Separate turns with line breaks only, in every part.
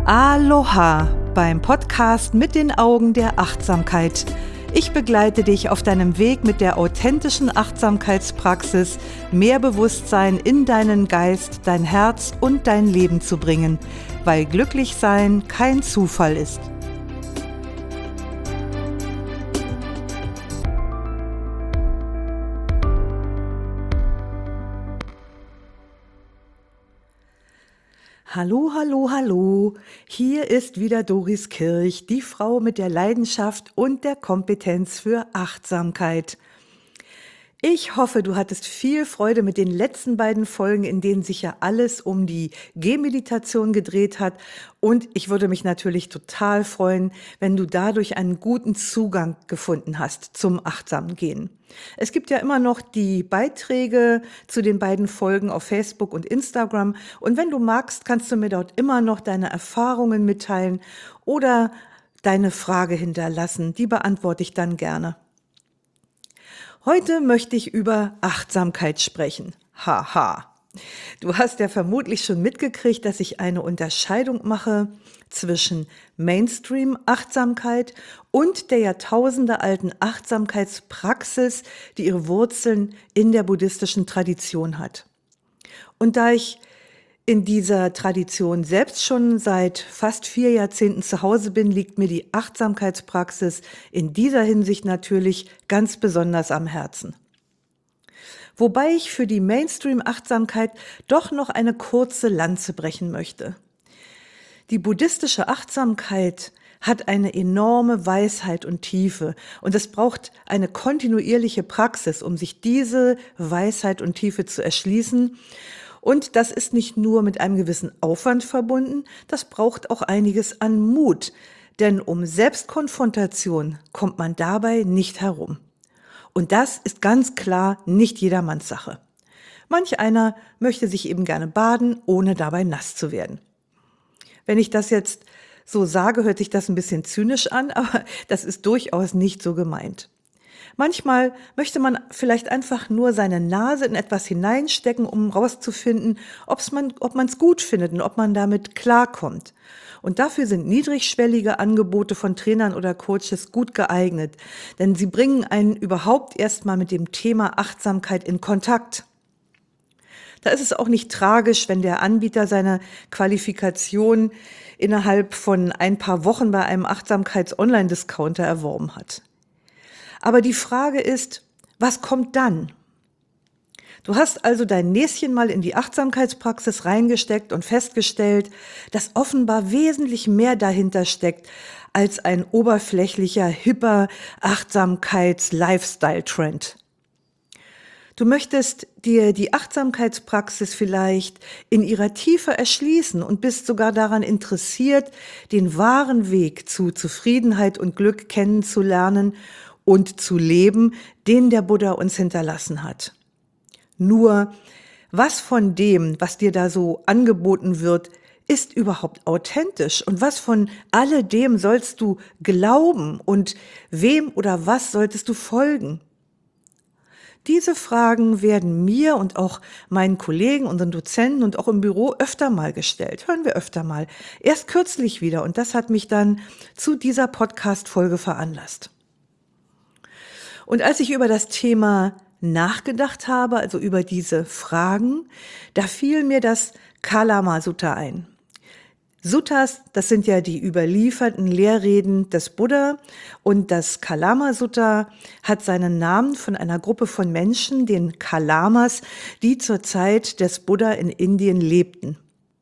Aloha beim Podcast mit den Augen der Achtsamkeit. Ich begleite dich auf deinem Weg mit der authentischen Achtsamkeitspraxis, mehr Bewusstsein in deinen Geist, dein Herz und dein Leben zu bringen, weil glücklich sein kein Zufall ist. Hallo, hallo, hallo. Hier ist wieder Doris Kirch, die Frau mit der Leidenschaft und der Kompetenz für Achtsamkeit. Ich hoffe, du hattest viel Freude mit den letzten beiden Folgen, in denen sich ja alles um die Gehmeditation gedreht hat. Und ich würde mich natürlich total freuen, wenn du dadurch einen guten Zugang gefunden hast zum achtsamen Gehen. Es gibt ja immer noch die Beiträge zu den beiden Folgen auf Facebook und Instagram. Und wenn du magst, kannst du mir dort immer noch deine Erfahrungen mitteilen oder deine Frage hinterlassen. Die beantworte ich dann gerne. Heute möchte ich über Achtsamkeit sprechen. Haha. Du hast ja vermutlich schon mitgekriegt, dass ich eine Unterscheidung mache zwischen Mainstream-Achtsamkeit und der jahrtausendealten Achtsamkeitspraxis, die ihre Wurzeln in der buddhistischen Tradition hat. Und da ich in dieser Tradition selbst schon seit fast 4 Jahrzehnten zu Hause bin, liegt mir die Achtsamkeitspraxis in dieser Hinsicht natürlich ganz besonders am Herzen. Wobei ich für die Mainstream-Achtsamkeit doch noch eine kurze Lanze brechen möchte. Die buddhistische Achtsamkeit hat eine enorme Weisheit und Tiefe und es braucht eine kontinuierliche Praxis, um sich diese Weisheit und Tiefe zu erschließen. Und das ist nicht nur mit einem gewissen Aufwand verbunden, das braucht auch einiges an Mut, denn um Selbstkonfrontation kommt man dabei nicht herum. Und das ist ganz klar nicht jedermanns Sache. Manch einer möchte sich eben gerne baden, ohne dabei nass zu werden. Wenn ich das jetzt so sage, hört sich das ein bisschen zynisch an, aber das ist durchaus nicht so gemeint. Manchmal möchte man vielleicht einfach nur seine Nase in etwas hineinstecken, um rauszufinden, ob man es gut findet und ob man damit klarkommt. Und dafür sind niedrigschwellige Angebote von Trainern oder Coaches gut geeignet, denn sie bringen einen überhaupt erstmal mit dem Thema Achtsamkeit in Kontakt. Da ist es auch nicht tragisch, wenn der Anbieter seine Qualifikation innerhalb von ein paar Wochen bei einem Achtsamkeits-Online-Discounter erworben hat. Aber die Frage ist, was kommt dann? Du hast also dein Näschen mal in die Achtsamkeitspraxis reingesteckt und festgestellt, dass offenbar wesentlich mehr dahinter steckt als ein oberflächlicher, hipper Achtsamkeits-Lifestyle-Trend. Du möchtest dir die Achtsamkeitspraxis vielleicht in ihrer Tiefe erschließen und bist sogar daran interessiert, den wahren Weg zu Zufriedenheit und Glück kennenzulernen und zu leben, den der Buddha uns hinterlassen hat. Nur, was von dem, was dir da so angeboten wird, ist überhaupt authentisch? Und was von alledem sollst du glauben? Und wem oder was solltest du folgen? Diese Fragen werden mir und auch meinen Kollegen, unseren Dozenten und auch im Büro öfter mal gestellt. Hören wir öfter mal. Erst kürzlich wieder. Und das hat mich dann zu dieser Podcast-Folge veranlasst. Und als ich über das Thema nachgedacht habe, also über diese Fragen, da fiel mir das Kalama Sutta ein. Suttas, das sind ja die überlieferten Lehrreden des Buddha, und das Kalama Sutta hat seinen Namen von einer Gruppe von Menschen, den Kalamas, die zur Zeit des Buddha in Indien lebten.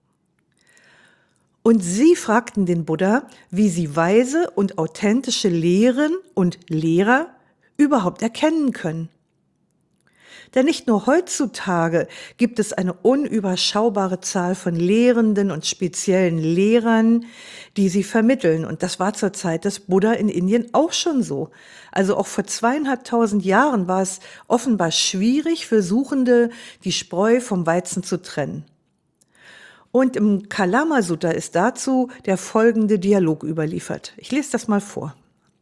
Und sie fragten den Buddha, wie sie weise und authentische Lehren und Lehrer überhaupt erkennen können. Denn nicht nur heutzutage gibt es eine unüberschaubare Zahl von Lehrenden und speziellen Lehrern, die sie vermitteln. Und das war zur Zeit des Buddha in Indien auch schon so. Also auch vor 2500 Jahren war es offenbar schwierig für Suchende, die Spreu vom Weizen zu trennen. Und im Kalama Sutta ist dazu der folgende Dialog überliefert. Ich lese das mal vor.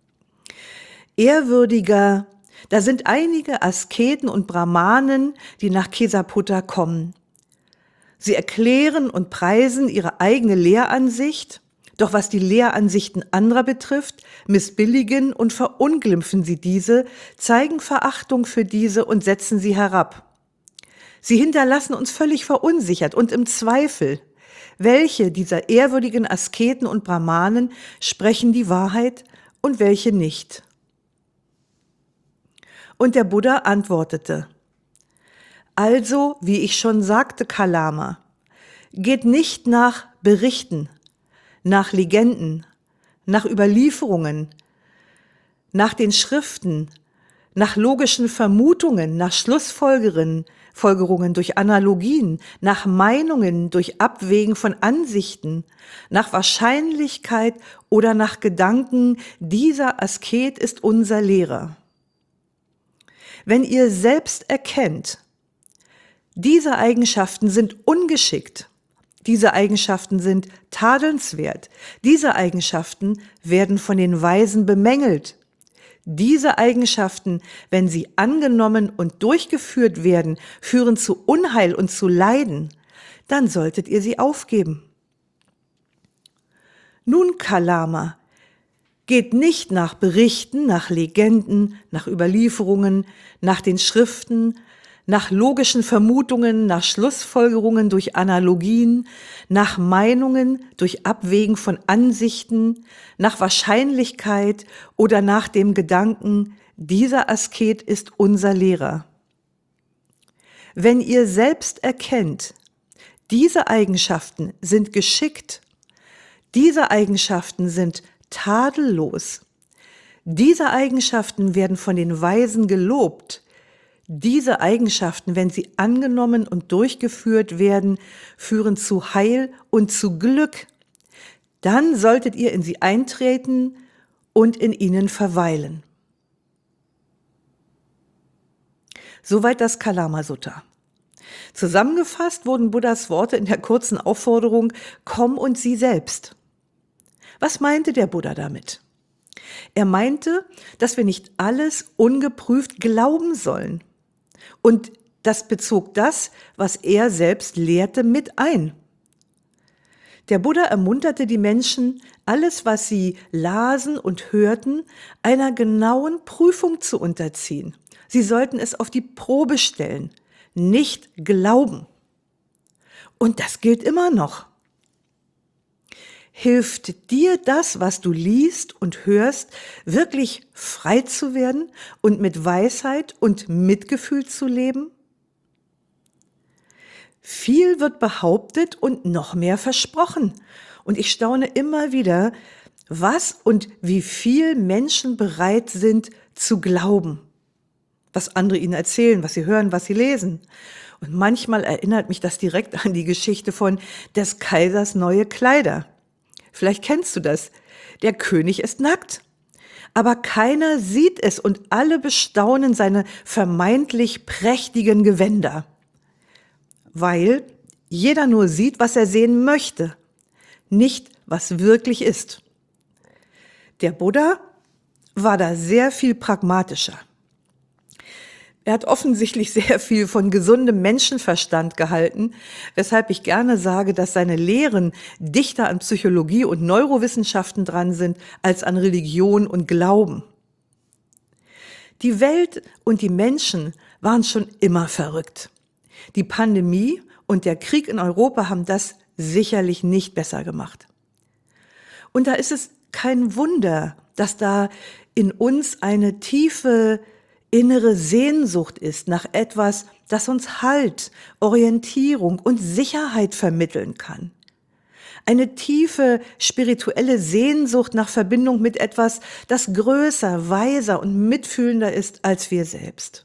Ehrwürdiger, da sind einige Asketen und Brahmanen, die nach Kesaputta kommen. Sie erklären und preisen ihre eigene Lehransicht Doch was die Lehransichten anderer betrifft, missbilligen und verunglimpfen sie diese, zeigen Verachtung für diese und setzen sie herab. Sie hinterlassen uns völlig verunsichert und im Zweifel. Welche dieser ehrwürdigen Asketen und Brahmanen sprechen die Wahrheit und welche nicht? Und der Buddha antwortete: Also, wie ich schon sagte, Kalama, geht nicht nach Berichten, nach Legenden, nach Überlieferungen, nach den Schriften, nach logischen Vermutungen, nach Schlussfolgerungen durch Analogien, nach Meinungen durch Abwägen von Ansichten, nach Wahrscheinlichkeit oder nach Gedanken, dieser Asket ist unser Lehrer. Wenn ihr selbst erkennt, diese Eigenschaften sind ungeschickt, diese Eigenschaften sind tadelnswert, diese Eigenschaften werden von den Weisen bemängelt. Diese Eigenschaften, wenn sie angenommen und durchgeführt werden, führen zu Unheil und zu Leiden, dann solltet ihr sie aufgeben. Nun, Kalama, geht nicht nach Berichten, nach Legenden, nach Überlieferungen, nach den Schriften, nach logischen Vermutungen, nach Schlussfolgerungen durch Analogien, nach Meinungen durch Abwägen von Ansichten, nach Wahrscheinlichkeit oder nach dem Gedanken, dieser Asket ist unser Lehrer. Wenn ihr selbst erkennt, diese Eigenschaften sind geschickt, diese Eigenschaften sind tadellos, diese Eigenschaften werden von den Weisen gelobt, diese Eigenschaften, wenn sie angenommen und durchgeführt werden, führen zu Heil und zu Glück. Dann solltet ihr in sie eintreten und in ihnen verweilen. Soweit das Kalama Sutta. Zusammengefasst wurden Buddhas Worte in der kurzen Aufforderung: Komm und sieh selbst. Was meinte der Buddha damit? Er meinte, dass wir nicht alles ungeprüft glauben sollen. Und das bezog das, was er selbst lehrte, mit ein. Der Buddha ermunterte die Menschen, alles, was sie lasen und hörten, einer genauen Prüfung zu unterziehen. Sie sollten es auf die Probe stellen, nicht glauben. Und das gilt immer noch. Hilft dir das, was du liest und hörst, wirklich frei zu werden und mit Weisheit und Mitgefühl zu leben? Viel wird behauptet und noch mehr versprochen. Und ich staune immer wieder, was und wie viel Menschen bereit sind zu glauben, was andere ihnen erzählen, was sie hören, was sie lesen. Und manchmal erinnert mich das direkt an die Geschichte von des Kaisers neue Kleider. Vielleicht kennst du das. Der König ist nackt, aber keiner sieht es und alle bestaunen seine vermeintlich prächtigen Gewänder, weil jeder nur sieht, was er sehen möchte, nicht was wirklich ist. Der Buddha war da sehr viel pragmatischer. Er hat offensichtlich sehr viel von gesundem Menschenverstand gehalten, weshalb ich gerne sage, dass seine Lehren dichter an Psychologie und Neurowissenschaften dran sind, als an Religion und Glauben. Die Welt und die Menschen waren schon immer verrückt. Die Pandemie und der Krieg in Europa haben das sicherlich nicht besser gemacht. Und da ist es kein Wunder, dass da in uns eine tiefe innere Sehnsucht ist nach etwas, das uns Halt, Orientierung und Sicherheit vermitteln kann. Eine tiefe spirituelle Sehnsucht nach Verbindung mit etwas, das größer, weiser und mitfühlender ist als wir selbst.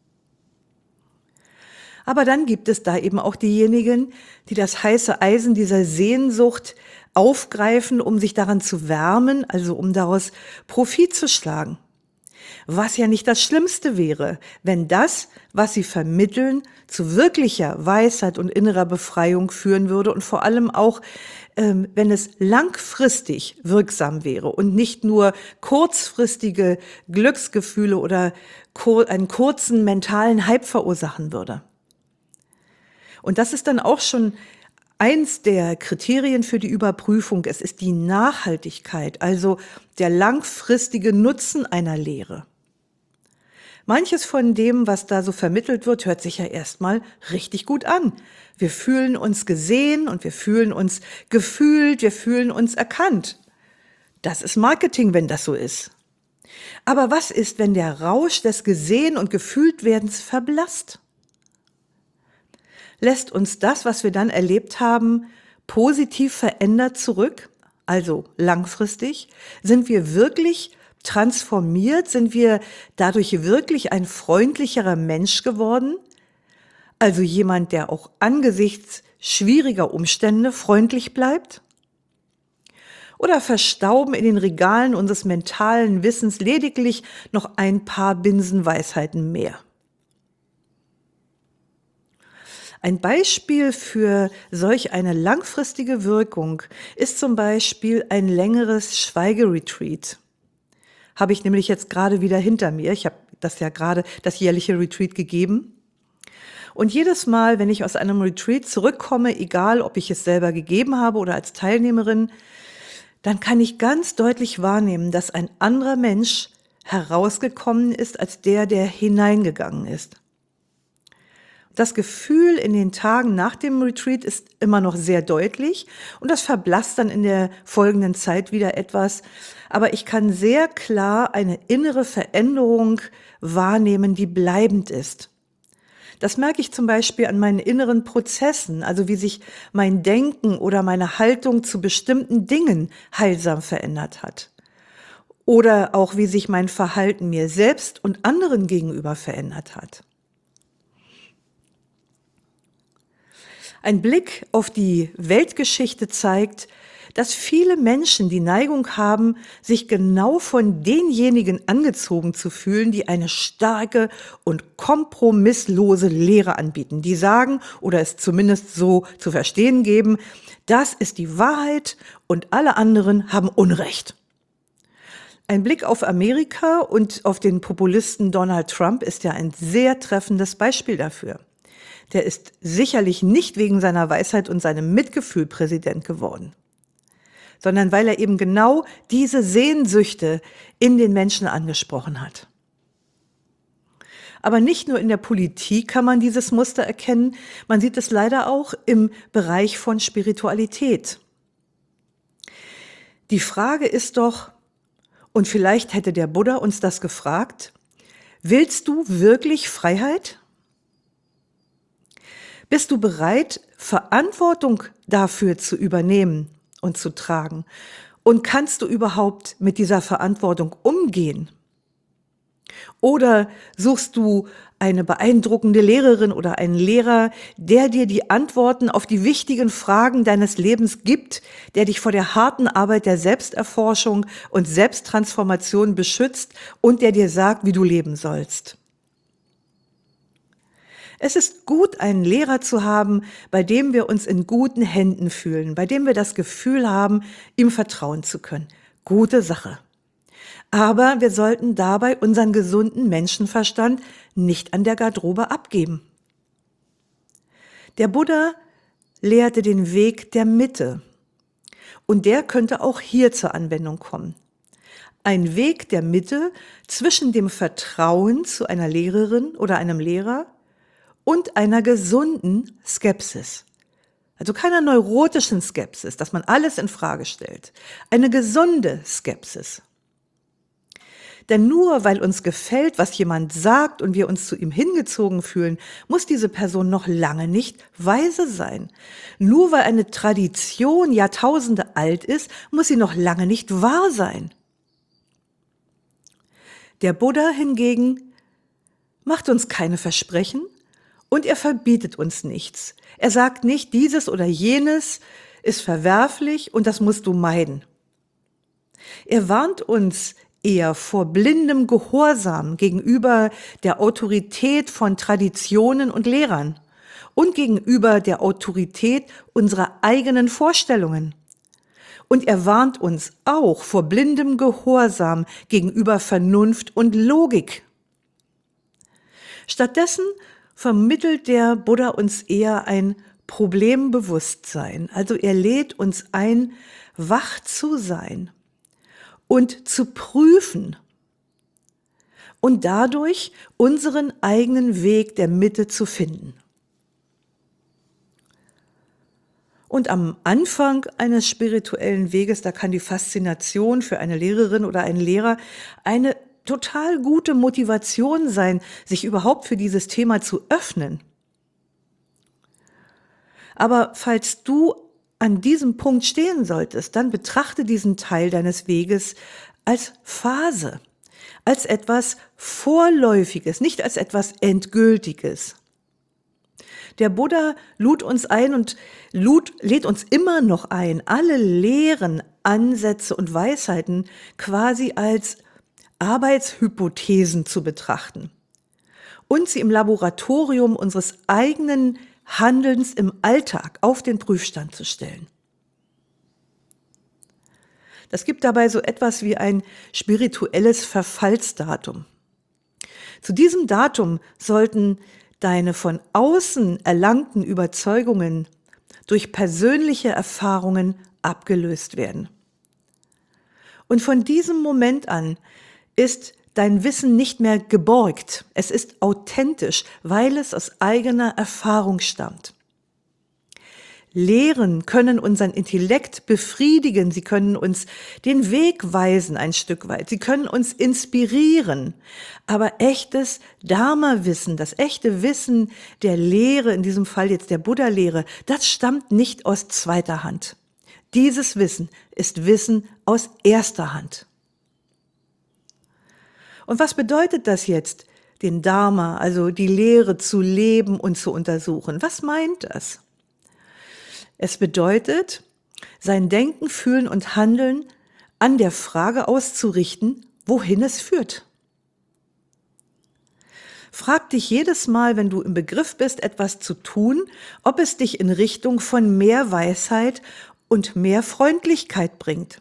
Aber dann gibt es da eben auch diejenigen, die das heiße Eisen dieser Sehnsucht aufgreifen, um sich daran zu wärmen, also um daraus Profit zu schlagen. Was ja nicht das Schlimmste wäre, wenn das, was sie vermitteln, zu wirklicher Weisheit und innerer Befreiung führen würde und vor allem auch, wenn es langfristig wirksam wäre und nicht nur kurzfristige Glücksgefühle oder einen kurzen mentalen Hype verursachen würde. Und das ist dann auch schon Eins der Kriterien für die Überprüfung, es ist die Nachhaltigkeit, also der langfristige Nutzen einer Lehre. Manches von dem, was da so vermittelt wird, hört sich ja erstmal richtig gut an. Wir fühlen uns gesehen und wir fühlen uns gefühlt, wir fühlen uns erkannt. Das ist Marketing, wenn das so ist. Aber was ist, wenn der Rausch des Gesehen- und Gefühltwerdens verblasst? Lässt uns das, was wir dann erlebt haben, positiv verändert zurück? Also langfristig? Sind wir wirklich transformiert? Sind wir dadurch wirklich ein freundlicherer Mensch geworden? Also jemand, der auch angesichts schwieriger Umstände freundlich bleibt? Oder verstauben in den Regalen unseres mentalen Wissens lediglich noch ein paar Binsenweisheiten mehr? Ein Beispiel für solch eine langfristige Wirkung ist zum Beispiel ein längeres Schweigeretreat. Habe ich nämlich jetzt gerade wieder hinter mir. Ich habe das ja gerade, das jährliche Retreat gegeben. Und jedes Mal, wenn ich aus einem Retreat zurückkomme, egal ob ich es selber gegeben habe oder als Teilnehmerin, dann kann ich ganz deutlich wahrnehmen, dass ein anderer Mensch herausgekommen ist als der hineingegangen ist. Das Gefühl in den Tagen nach dem Retreat ist immer noch sehr deutlich und das verblasst dann in der folgenden Zeit wieder etwas. Aber ich kann sehr klar eine innere Veränderung wahrnehmen, die bleibend ist. Das merke ich zum Beispiel an meinen inneren Prozessen, also wie sich mein Denken oder meine Haltung zu bestimmten Dingen heilsam verändert hat. Oder auch wie sich mein Verhalten mir selbst und anderen gegenüber verändert hat. Ein Blick auf die Weltgeschichte zeigt, dass viele Menschen die Neigung haben, sich genau von denjenigen angezogen zu fühlen, die eine starke und kompromisslose Lehre anbieten. Die sagen, oder es zumindest so zu verstehen geben, das ist die Wahrheit und alle anderen haben Unrecht. Ein Blick auf Amerika und auf den Populisten Donald Trump ist ja ein sehr treffendes Beispiel dafür. Der ist sicherlich nicht wegen seiner Weisheit und seinem Mitgefühl Präsident geworden, sondern weil er eben genau diese Sehnsüchte in den Menschen angesprochen hat. Aber nicht nur in der Politik kann man dieses Muster erkennen, man sieht es leider auch im Bereich von Spiritualität. Die Frage ist doch, und vielleicht hätte der Buddha uns das gefragt, willst du wirklich Freiheit? Bist du bereit, Verantwortung dafür zu übernehmen und zu tragen? Und kannst du überhaupt mit dieser Verantwortung umgehen? Oder suchst du eine beeindruckende Lehrerin oder einen Lehrer, der dir die Antworten auf die wichtigen Fragen deines Lebens gibt, der dich vor der harten Arbeit der Selbsterforschung und Selbsttransformation beschützt und der dir sagt, wie du leben sollst? Es ist gut, einen Lehrer zu haben, bei dem wir uns in guten Händen fühlen, bei dem wir das Gefühl haben, ihm vertrauen zu können. Gute Sache. Aber wir sollten dabei unseren gesunden Menschenverstand nicht an der Garderobe abgeben. Der Buddha lehrte den Weg der Mitte. Und der könnte auch hier zur Anwendung kommen. Ein Weg der Mitte zwischen dem Vertrauen zu einer Lehrerin oder einem Lehrer und einer gesunden Skepsis. Also keiner neurotischen Skepsis, dass man alles in Frage stellt. Eine gesunde Skepsis. Denn nur weil uns gefällt, was jemand sagt und wir uns zu ihm hingezogen fühlen, muss diese Person noch lange nicht weise sein. Nur weil eine Tradition Jahrtausende alt ist, muss sie noch lange nicht wahr sein. Der Buddha hingegen macht uns keine Versprechen und er verbietet uns nichts. Er sagt nicht, dieses oder jenes ist verwerflich und das musst du meiden. Er warnt uns eher vor blindem Gehorsam gegenüber der Autorität von Traditionen und Lehrern und gegenüber der Autorität unserer eigenen Vorstellungen. Und er warnt uns auch vor blindem Gehorsam gegenüber Vernunft und Logik. Stattdessen vermittelt der Buddha uns eher ein Problembewusstsein. Also er lädt uns ein, wach zu sein und zu prüfen und dadurch unseren eigenen Weg der Mitte zu finden. Und am Anfang eines spirituellen Weges, da kann die Faszination für eine Lehrerin oder einen Lehrer eine total gute Motivation sein, sich überhaupt für dieses Thema zu öffnen. Aber falls du an diesem Punkt stehen solltest, dann betrachte diesen Teil deines Weges als Phase, als etwas Vorläufiges, nicht als etwas Endgültiges. Der Buddha lud uns ein und lädt uns immer noch ein, alle Lehren, Ansätze und Weisheiten quasi als Arbeitshypothesen zu betrachten und sie im Laboratorium unseres eigenen Handelns im Alltag auf den Prüfstand zu stellen. Das gibt dabei so etwas wie ein spirituelles Verfallsdatum. Zu diesem Datum sollten deine von außen erlangten Überzeugungen durch persönliche Erfahrungen abgelöst werden. Und von diesem Moment an ist dein Wissen nicht mehr geborgt. Es ist authentisch, weil es aus eigener Erfahrung stammt. Lehren können unseren Intellekt befriedigen, sie können uns den Weg weisen ein Stück weit, sie können uns inspirieren. Aber echtes Dharma-Wissen, das echte Wissen der Lehre, in diesem Fall jetzt der Buddha-Lehre, das stammt nicht aus zweiter Hand. Dieses Wissen ist Wissen aus erster Hand. Und was bedeutet das jetzt, den Dharma, also die Lehre zu leben und zu untersuchen? Was meint das? Es bedeutet, sein Denken, Fühlen und Handeln an der Frage auszurichten, wohin es führt. Frag dich jedes Mal, wenn du im Begriff bist, etwas zu tun, ob es dich in Richtung von mehr Weisheit und mehr Freundlichkeit bringt.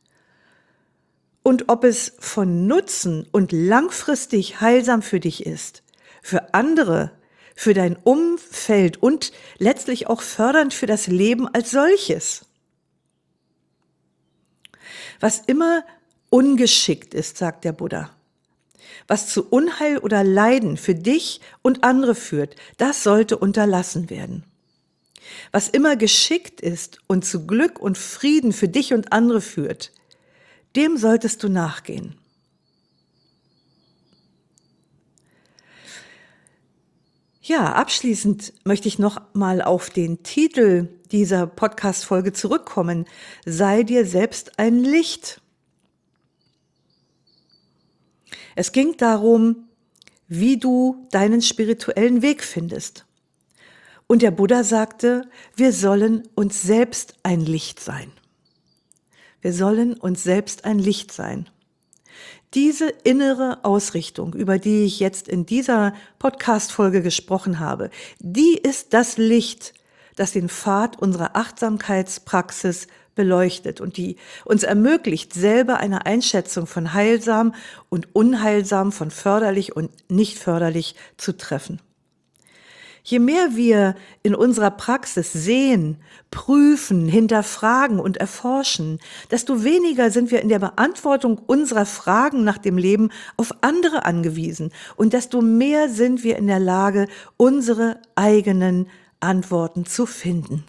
Und ob es von Nutzen und langfristig heilsam für dich ist, für andere, für dein Umfeld und letztlich auch fördernd für das Leben als solches. Was immer ungeschickt ist, sagt der Buddha, was zu Unheil oder Leiden für dich und andere führt, das sollte unterlassen werden. Was immer geschickt ist und zu Glück und Frieden für dich und andere führt, dem solltest du nachgehen. Ja, abschließend möchte ich noch mal auf den Titel dieser Podcast-Folge zurückkommen. Sei dir selbst ein Licht. Es ging darum, wie du deinen spirituellen Weg findest. Und der Buddha sagte, wir sollen uns selbst ein Licht sein. Wir sollen uns selbst ein Licht sein. Diese innere Ausrichtung, über die ich jetzt in dieser Podcast-Folge gesprochen habe, die ist das Licht, das den Pfad unserer Achtsamkeitspraxis beleuchtet und die uns ermöglicht, selber eine Einschätzung von heilsam und unheilsam, von förderlich und nicht förderlich zu treffen. Je mehr wir in unserer Praxis sehen, prüfen, hinterfragen und erforschen, desto weniger sind wir in der Beantwortung unserer Fragen nach dem Leben auf andere angewiesen und desto mehr sind wir in der Lage, unsere eigenen Antworten zu finden.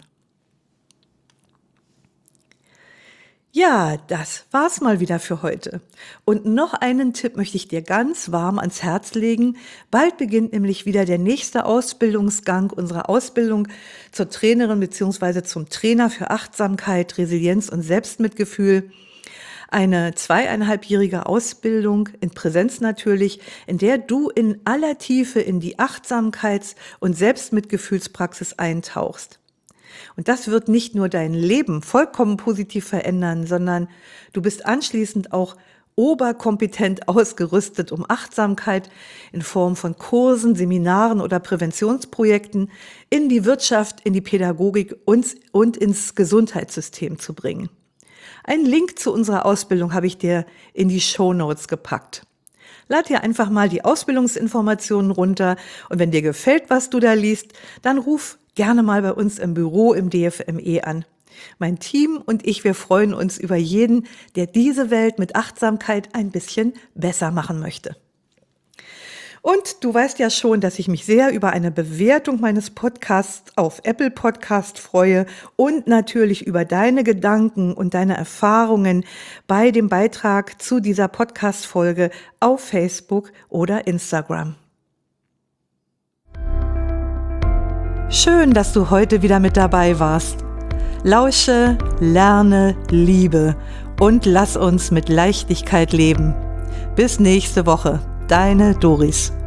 Ja, das war's mal wieder für heute. Und noch einen Tipp möchte ich dir ganz warm ans Herz legen. Bald beginnt nämlich wieder der nächste Ausbildungsgang unserer Ausbildung zur Trainerin bzw. zum Trainer für Achtsamkeit, Resilienz und Selbstmitgefühl. Eine 2,5-jährige Ausbildung in Präsenz natürlich, in der du in aller Tiefe in die Achtsamkeits- und Selbstmitgefühlspraxis eintauchst. Und das wird nicht nur dein Leben vollkommen positiv verändern, sondern du bist anschließend auch oberkompetent ausgerüstet, um Achtsamkeit in Form von Kursen, Seminaren oder Präventionsprojekten in die Wirtschaft, in die Pädagogik und ins Gesundheitssystem zu bringen. Einen Link zu unserer Ausbildung habe ich dir in die Shownotes gepackt. Lad dir einfach mal die Ausbildungsinformationen runter und wenn dir gefällt, was du da liest, dann ruf gerne mal bei uns im Büro im DFME an. Mein Team und ich, wir freuen uns über jeden, der diese Welt mit Achtsamkeit ein bisschen besser machen möchte. Und du weißt ja schon, dass ich mich sehr über eine Bewertung meines Podcasts auf Apple Podcast freue und natürlich über deine Gedanken und deine Erfahrungen bei dem Beitrag zu dieser Podcast-Folge auf Facebook oder Instagram. Schön, dass du heute wieder mit dabei warst. Lausche, lerne, liebe und lass uns mit Leichtigkeit leben. Bis nächste Woche. Deine Doris.